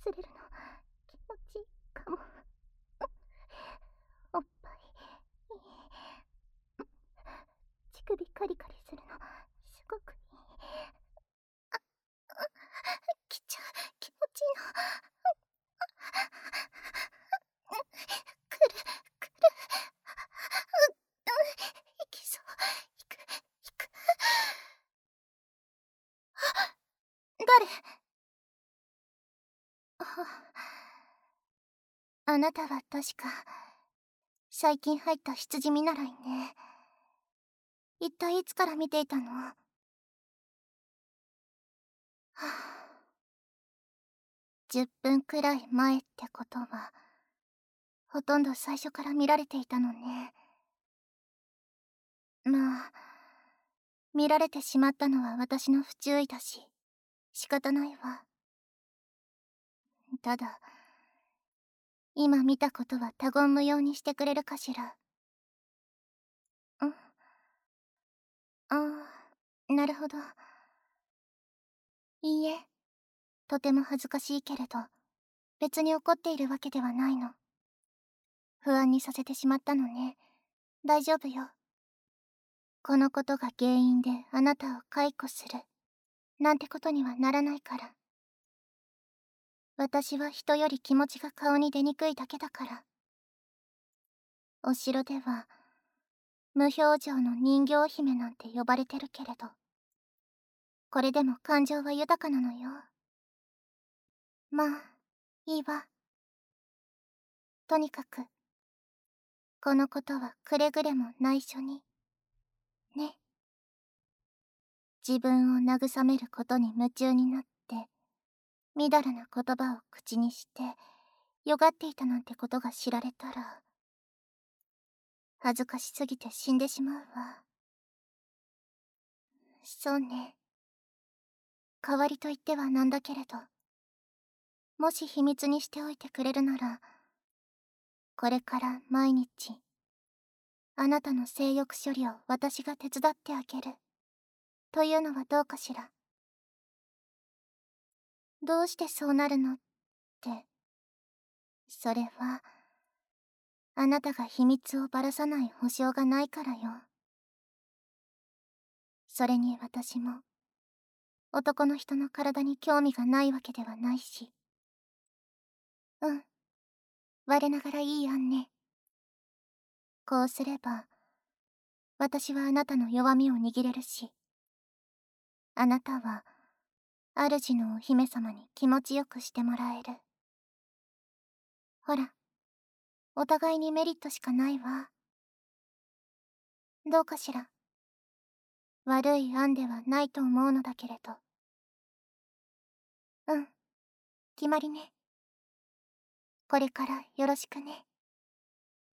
れるの気持ちいいかも。おっぱいいい。乳首カリカリするのすごくいい。きちゃ気持ちいいの。くるくる。いきそう。いくいく。誰？あなたは確か最近入った羊見習いね。一体いつから見ていたの？はあ、10分くらい前ってことはほとんど最初から見られていたのね。まあ見られてしまったのは私の不注意だし仕方ないわ。ただ今見たことは他言無用にしてくれるかしら。ん？ああ、なるほど。いいえ、とても恥ずかしいけれど別に怒っているわけではないの。不安にさせてしまったのね。大丈夫よ。このことが原因であなたを解雇するなんてことにはならないから。私は人より気持ちが顔に出にくいだけだから。お城では無表情の人形姫なんて呼ばれてるけれど、これでも感情は豊かなのよ。まあいいわ。とにかくこのことはくれぐれも内緒にね。自分を慰めることに夢中になってみだらな言葉を口にしてよがっていたなんてことが知られたら恥ずかしすぎて死んでしまうわ。そうね。代わりと言ってはなんだけれど、もし秘密にしておいてくれるならこれから毎日あなたの性欲処理を私が手伝ってあげるというのはどうかしら。どうしてそうなるのって、それはあなたが秘密をばらさない保証がないからよ。それに私も男の人の体に興味がないわけではないし。うん、我ながらいい案ね。こうすれば私はあなたの弱みを握れるし、あなたは主のお姫様に気持ちよくしてもらえる。ほら、お互いにメリットしかないわ。どうかしら。悪い案ではないと思うのだけれど。うん、決まりね。これからよろしくね。